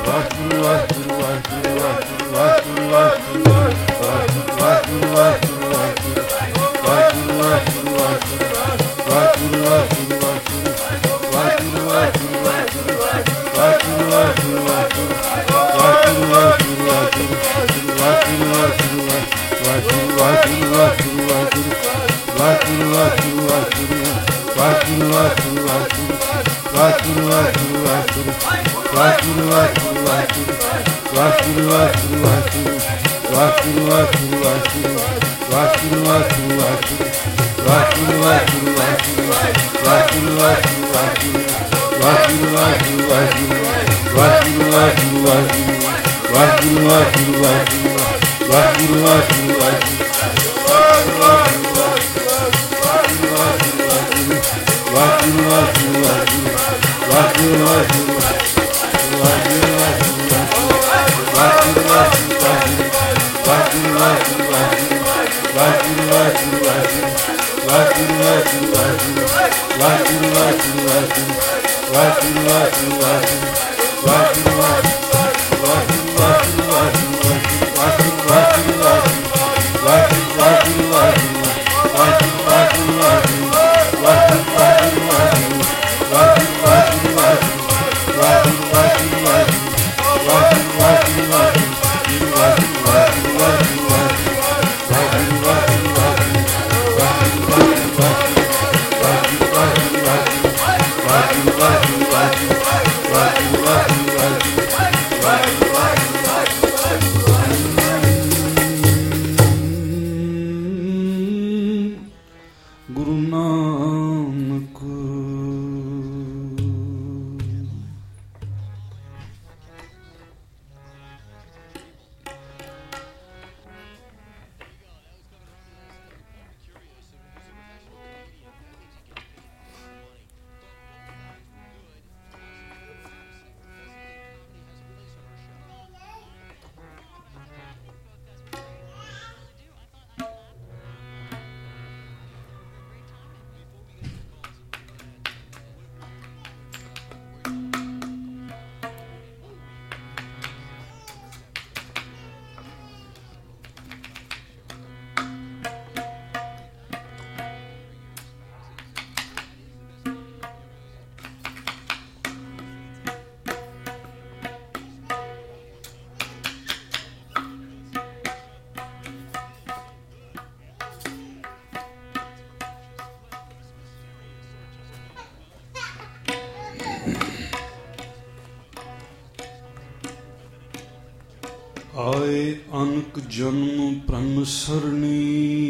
ਆਏ ਅਨਕ ਜਨਮ ਪ੍ਰਣ ਸਰਣੀ,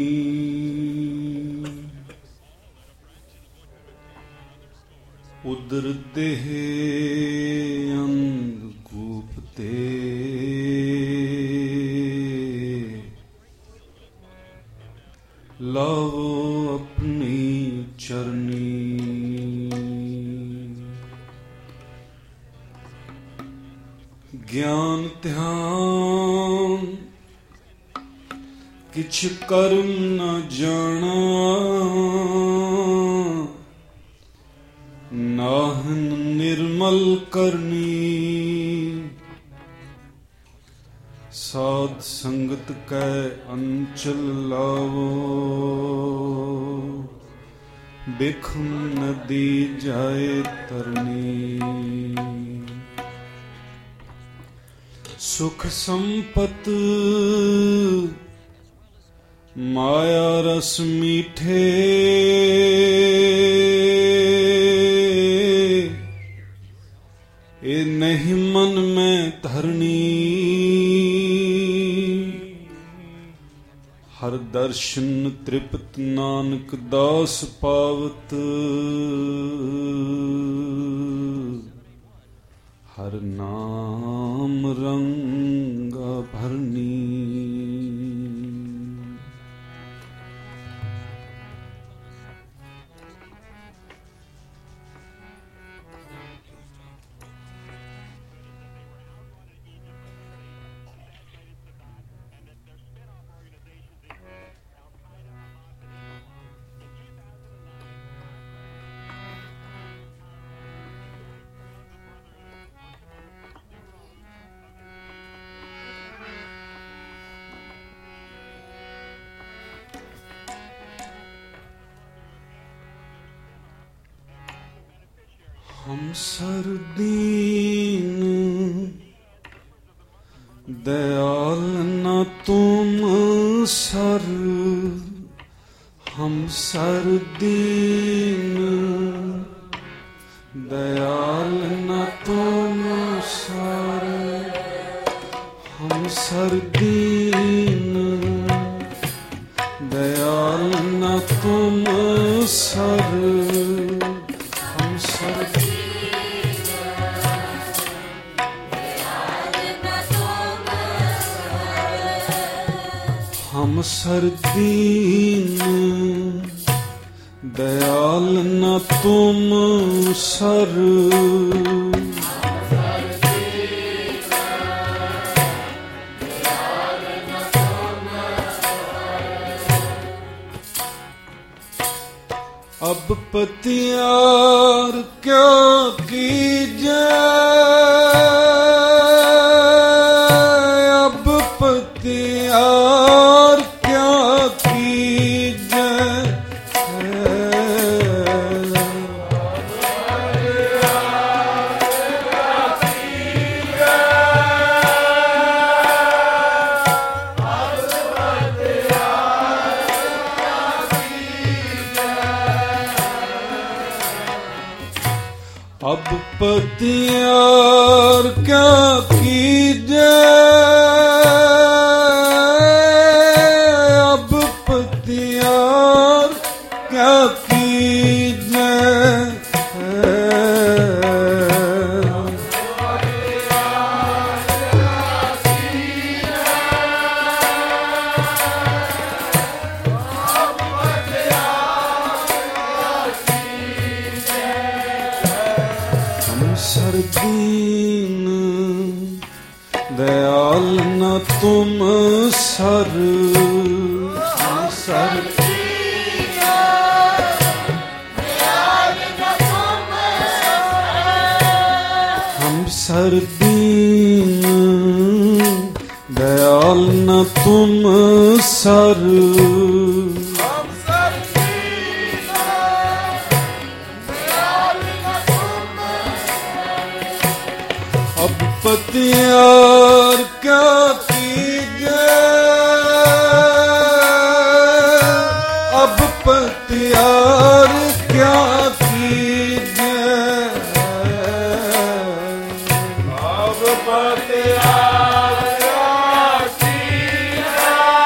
ਉਦਰ ਦੇਹ ਅੰਗ ਗੂਪ ਤੇ, ਲਾਵੋ ਆਪਣੀ ਚਰਨੀ। ਗਿਆਨ ਧਿਆਨ ਕਿਛ ਕਰਮ ਨ ਜਾਣਾ, ਨਾਹਨ ਨਿਰਮਲ ਕਰਨੀ। ਸਾਧ ਸੰਗਤ ਕੈ ਅੰਚਲ ਲਾਵੋ, ਬਿਖਮ ਨਦੀ ਜਾਏ ਤਰਨੀ। ਸੁਖ ਸੰਪਤ ਮਾਇਆ ਰਸ ਮੀਠੇ, ਇਹ ਨਹੀਂ ਮਨ ਮੈਂ ਧਰਨੀ। ਹਰ ਦਰਸ਼ਨ ਤ੍ਰਿਪਤ ਨਾਨਕ ਦਾਸ ਪਾਵਤ, ਹਰ ਨਾਮ ਰੰਗਾ ਭਰਨੀ। सरदीन दयाल न तुम सर, हम सरदीन दयाल न तुम सर, हम सरदीन दयाल न तुम सर, हम सरदीन दयाल न तुम सर, हम सरदीन दयाल न तुम सर, अब पतियार क्या कीजे, अब पतियार क्या कीजे, अब पतियार क्या कीजे, अब पतियार क्या कीजे, सरदीन दयाल न तुम सर, हम सरदीन दयाल न तुम सर, हम सरदीन दयाल न तुम सर, अब पतियार क्या कीजे, अब पतियार क्या कीजे, अब पतियार क्या कीजे,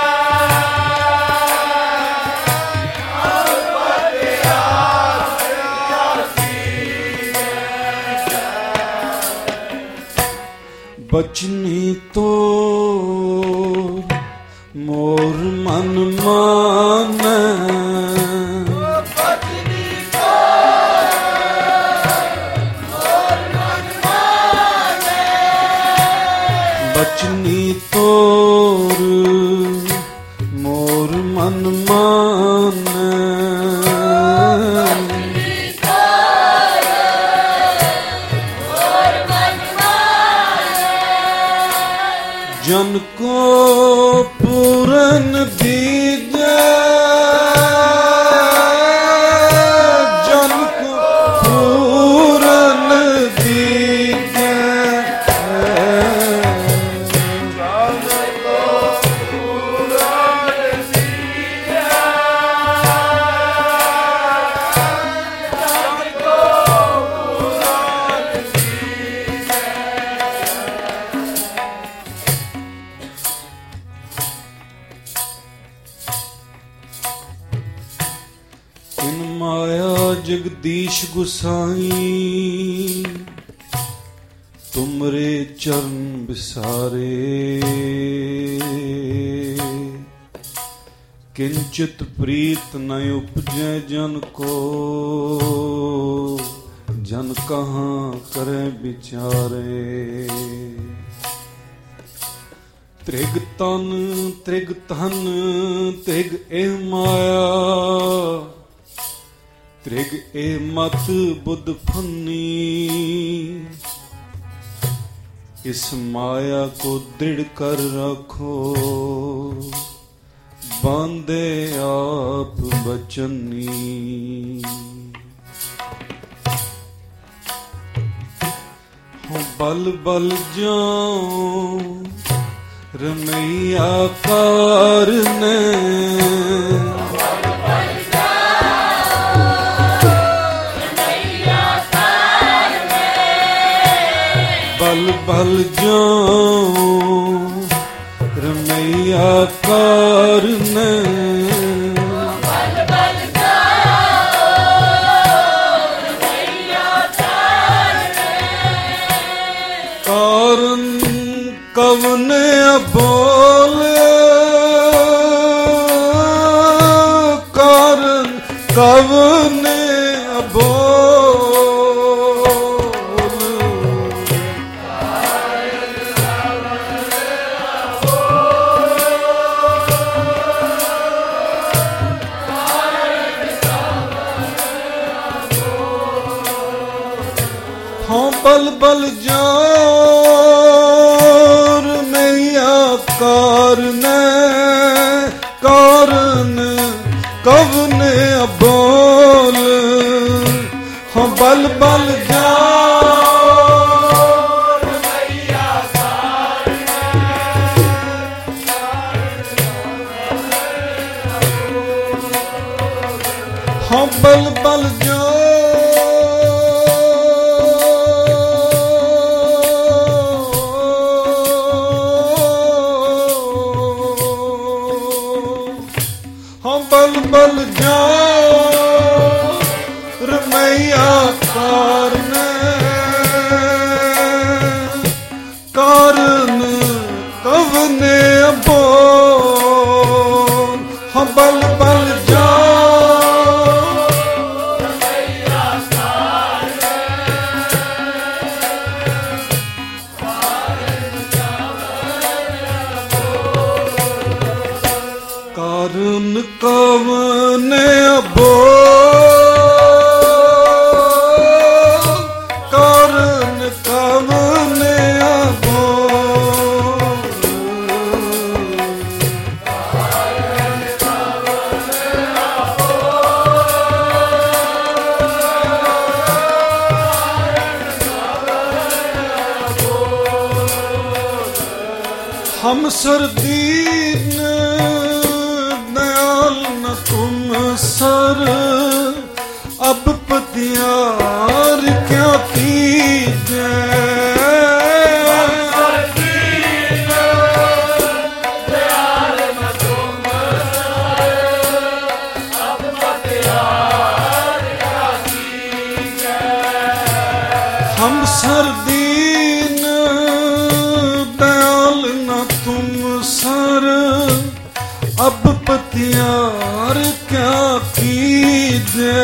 अब पतियार क्या कीजे, बचनी तो मोर मन माने, बचनी तो मोर मन माने, बचनी तोर मोर मन माने, जन को पूरन दीजे, जन को पूरन दीजे, जन को पूरन दीजे, जन को पूरन दीजे। इन माया जगदीश गुसाई, तुमरे चरण बिसारे, किंचित प्रीत न उपजे जन को, जन कहाँ करे बिचारे, त्रिग तन त्रिग धन त्रिग एह माया, त्रिग ए मत बुद्ध फन्नी, इस माया को दृढ़ कर रखो, बांधे आप बचनी। बल बल जाऊं रमैया कारने, बल बल जाऊं रमैया कारने, कारण कवने बोले, कारण कवने बल बल जोर मैया कारने, कारण कवने बोल, हाँ बल बल जोर मैया कारने, हाँ बल बल जोर बल बल जोर मैया कारने, कारण कवने बोल, हाँ बल बल जोर मैया कारने, कारण कवने बोल, कारण कवने बोल, हम सर्दीन तुम सर, अब पतियार क्या कीजे, हम सर्दीन दयाल न तुम सर, अब पतियार क्या कीजे,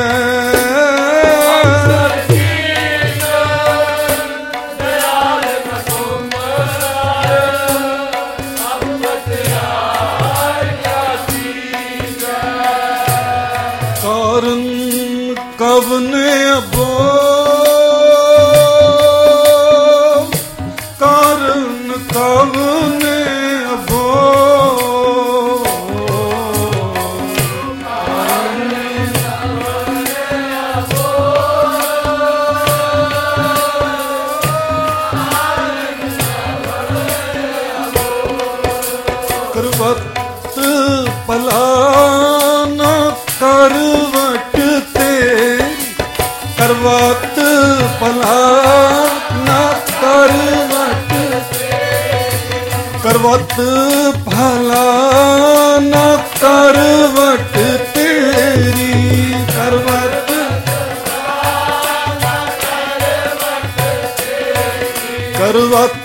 दयाल न तुम सर, अब पतियार क्या कीजे, कारण कवने बोल, कारण कवने करवत पलाना करवट तेरी, करवत पलाना करवट तेरी, करवत पलाना करवट तेरी, करवत करवत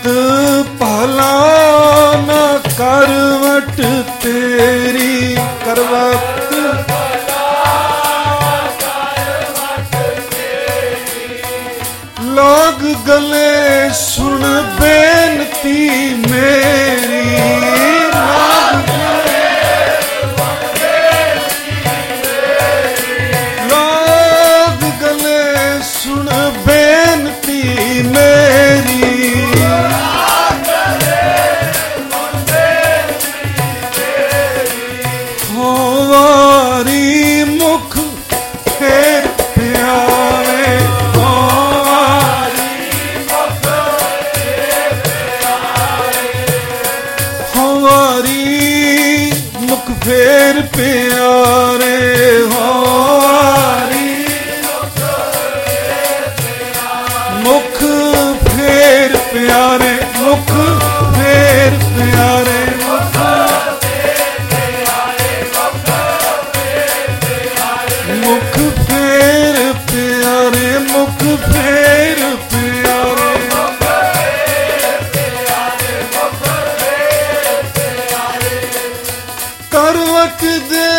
पलाना करवट तेरी, करवत लोग गले सुन बेनती मेरी, लोग गले सुन बेनती मेरी, वारी मुख फेर प्यारे, वारी मुख प्यारे हो वारी मुख फेर प्यारे मुख फेर प्यारे मुख फेर प्यारे मुख फेर प्यारे करवट दे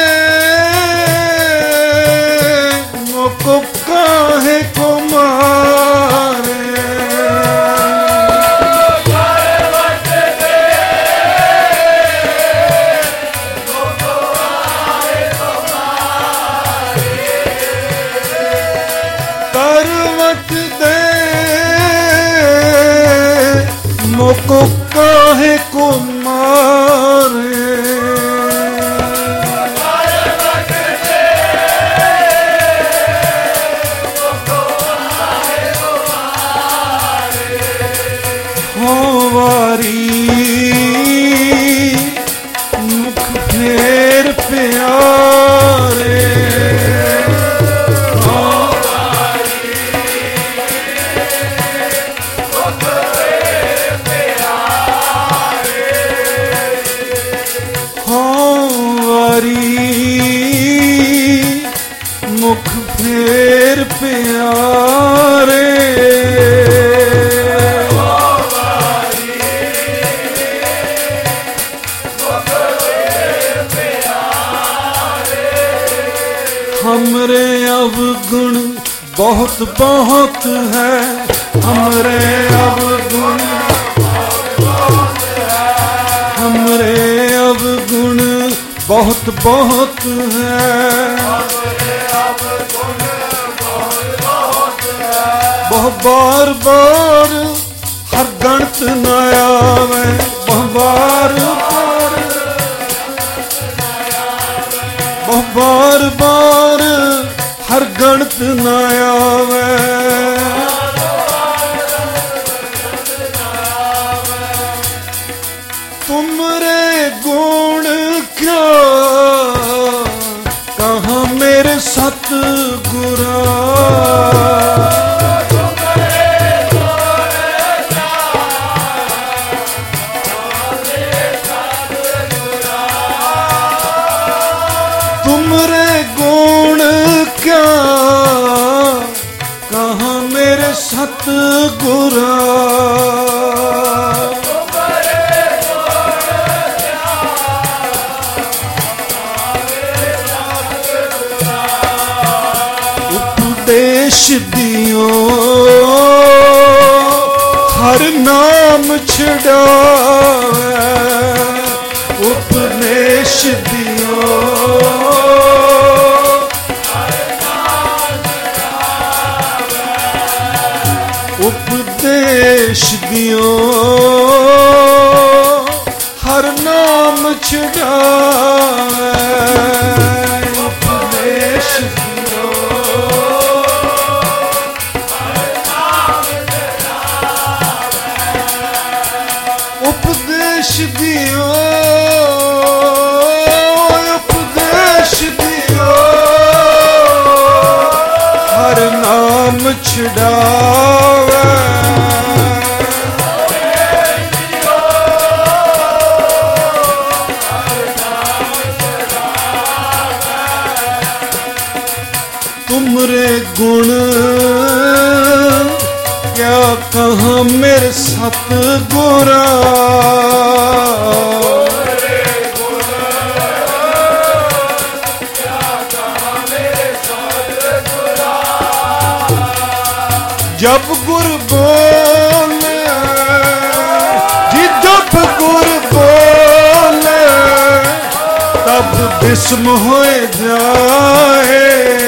मुको काहे को मारे करवट दे मुको काहे को मारे वारी मुख फेर प्यारे वारी मुख फेर प्यारे हमरे अवगुण बहुत बहुत है हमरे अवगुण हमरे अवगुण बहुत बहुत है बहुत बार बार हर गणत न आवे बहुत बार बार बार हर गणत न आवे तुमरे गुण क्या कहाँ मेरे सतगुरा तुमरे गुण क्या कहाँ मेरे सतगुरा उपदेश दियो हर नाम छिड़ावे उपदेश दियो उपदेश दियो हर नाम छिड़ावे उपदेश दियो उपदेश दियो उपदेश दियो हर नाम छिड़ावे तुमरे गुण क्या कहाँ मेरे सतगुरा जब गुर बोले जब गुर बोले तब विस्म हो जाए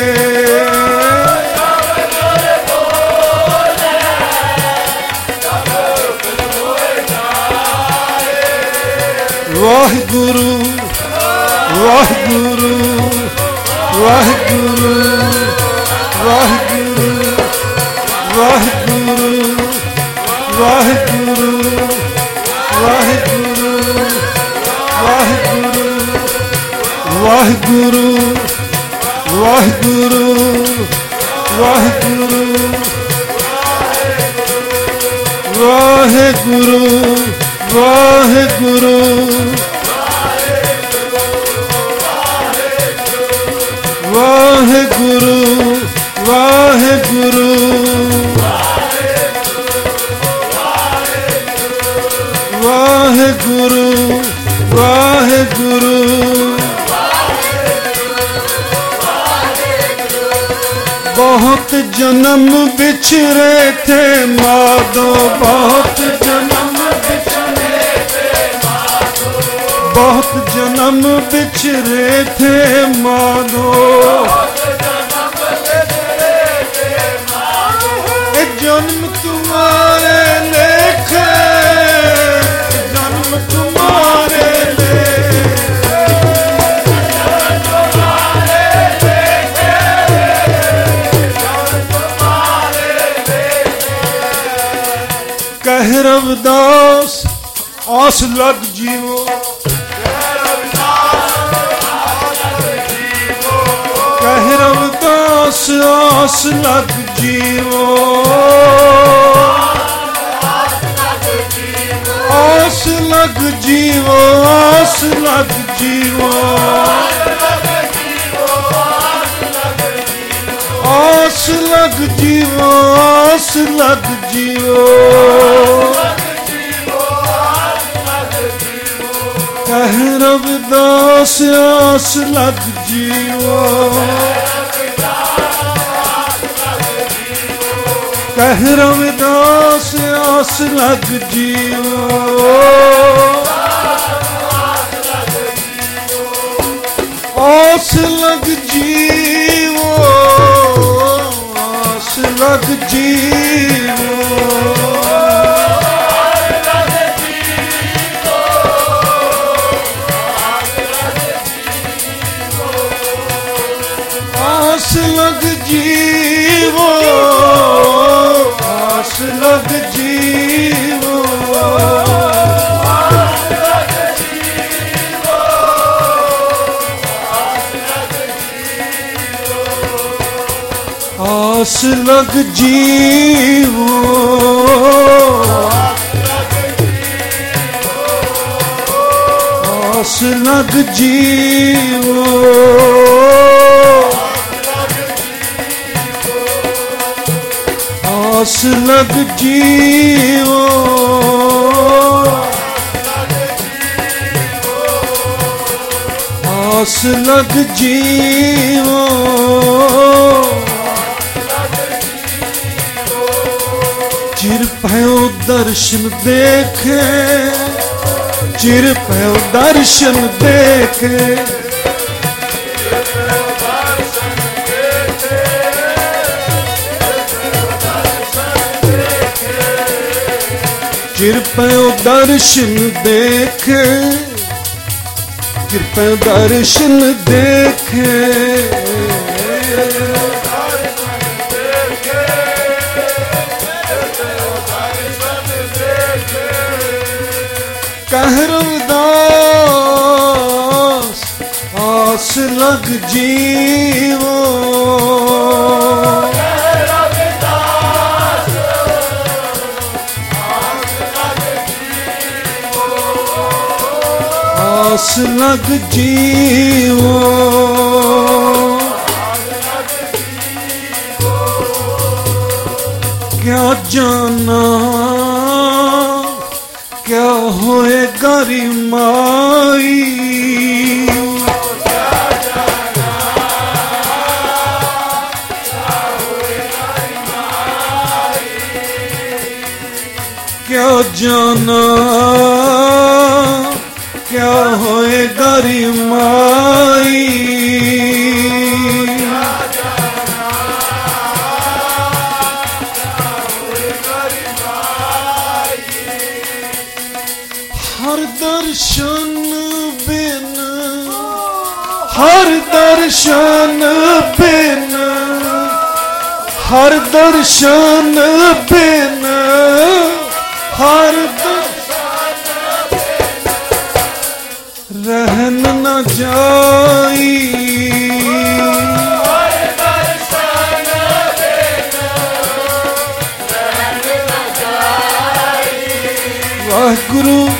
वाहिगुरु वाहिगुरु वाहिगुरु वाहिगुरु वाहिगुरु वाहिगुरु वाहिगुरु वाहिगुरु वाहिगुरु वाहेगुरु वाहेगुरु वाहेगुरु वाहेगुरु वाहेगुरु बहुत जन्म बिछड़े थे माधो बहुत जन्म बिछड़े थे माधो बहुत जन्म बिछड़े थे माधो जन्म तुम्हारे लेखे जन्म तुम्हारे कह रविदास आस लग जीवो कह रविदास आस लग जीवो आस लग जीवो आस लग जीवो आस लग जीवो आस लग जीवो कह रविदास आस लग जीवो कह रविदास आस लग जीवो आस लग जीवो आस लग जीवो आस लग जीवो आस लग जीवो आस लग जीवो आस लग जीवो आस लग जीवो आस लग जीवो चिर भयो दर्शन देखे चिर भयो दर्शन देखे चिर भयो दर्शन देखे चिर भयो दर्शन देखे कह रविदास आस लग जीवो आस लग जीवो क्या जाना क्या होए गरिमाई क्या जाना क्या होए गरिमाई हर दर्शन बिन हर दर्शन बिन हर दर्शन बिन हर रहन न जाई वाहेगुरु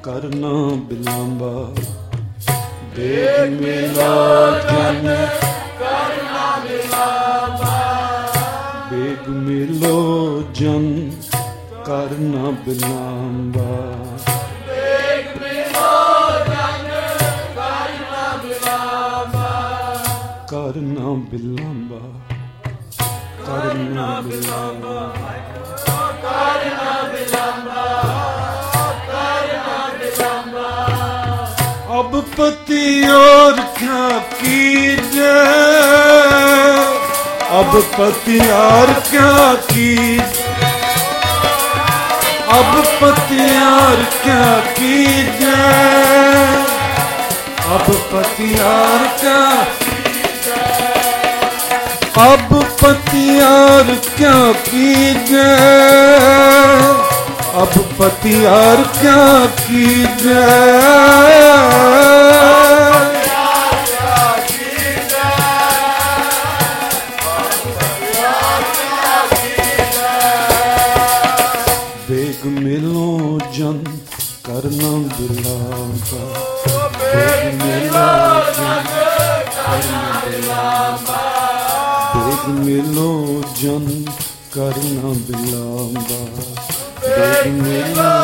ਕਰਨਾ ਬਿਲਾਂਬਾ। ਬੇਗ ਮਿਲੋ ਜਨ ਕਰਨਾ ਬਿਲਾਂਬਾ। ਬੇਗ ਮਿਲੋ ਜਨ ਕਰਨਾ ਬਿਲਾਂਬਾ। ਬੇਗ ਮਿਲੋ ਜਨ ਕਰਨਾ ਬਿਲਾਂਬਾ। ਕਰਨਾ ਬਿਲਾਂਬਾ। ਕਰਨਾ ਬਿਲਾਂਬਾ। ਕਰਨਾ ਬਿਲਾਂਬਾ। करना बिलांबा। अब पति और क्या कीजे, अब पति और क्या कीजे, अब पति और क्या कीजे, अब पति और क्या कीजे, अब पति और क्या कीजे, अब पति और क्या कीजे। बेग मिलो जन करना बिलांबा। बेग मिलो जन करना बिलांबा। बेग मिलो जन करना बिलांबा। बेग मिलो